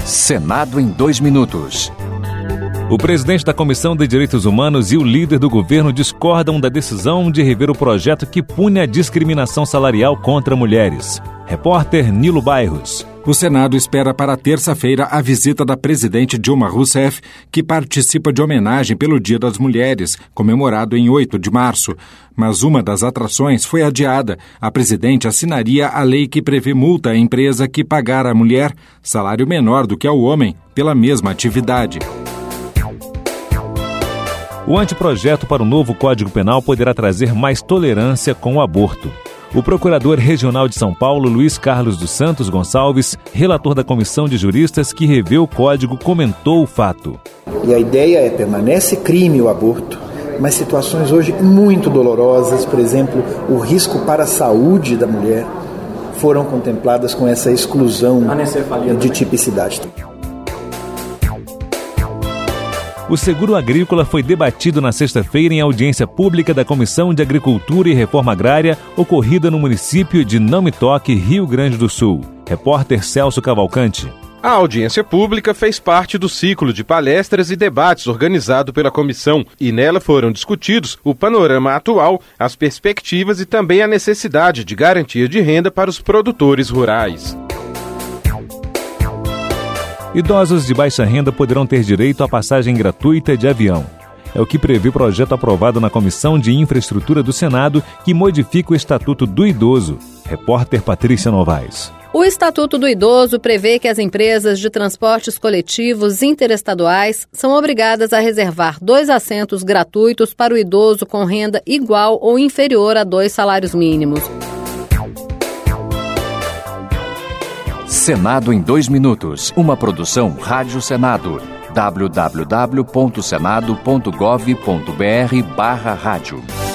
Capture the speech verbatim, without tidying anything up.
Senado em dois minutos. O presidente da Comissão de Direitos Humanos e o líder do governo discordam da decisão de rever o projeto que pune a discriminação salarial contra mulheres. Repórter Nilo Bairros. O Senado espera para terça-feira a visita da presidente Dilma Rousseff, que participa de homenagem pelo Dia das Mulheres, comemorado em oito de março. Mas uma das atrações foi adiada. A presidente assinaria a lei que prevê multa à empresa que pagar à mulher salário menor do que ao homem pela mesma atividade. O anteprojeto para o novo Código Penal poderá trazer mais tolerância com o aborto. O procurador regional de São Paulo, Luiz Carlos dos Santos Gonçalves, relator da comissão de juristas que revê o código, comentou o fato. E a ideia é, permanece crime o aborto, mas situações hoje muito dolorosas, por exemplo, o risco para a saúde da mulher, foram contempladas com essa exclusão de tipicidade. O seguro agrícola foi debatido na sexta-feira em audiência pública da Comissão de Agricultura e Reforma Agrária, ocorrida no município de Não Me Toque, Rio Grande do Sul. Repórter Celso Cavalcante. A audiência pública fez parte do ciclo de palestras e debates organizado pela comissão, e nela foram discutidos o panorama atual, as perspectivas e também a necessidade de garantia de renda para os produtores rurais. Idosos de baixa renda poderão ter direito à passagem gratuita de avião. É o que prevê o projeto aprovado na Comissão de Infraestrutura do Senado, que modifica o Estatuto do Idoso. Repórter Patrícia Novaes. O Estatuto do Idoso prevê que as empresas de transportes coletivos interestaduais são obrigadas a reservar dois assentos gratuitos para o idoso com renda igual ou inferior a dois salários mínimos. Senado em dois minutos. Uma produção Rádio Senado. w w w ponto senado ponto gov ponto b r barra rádio.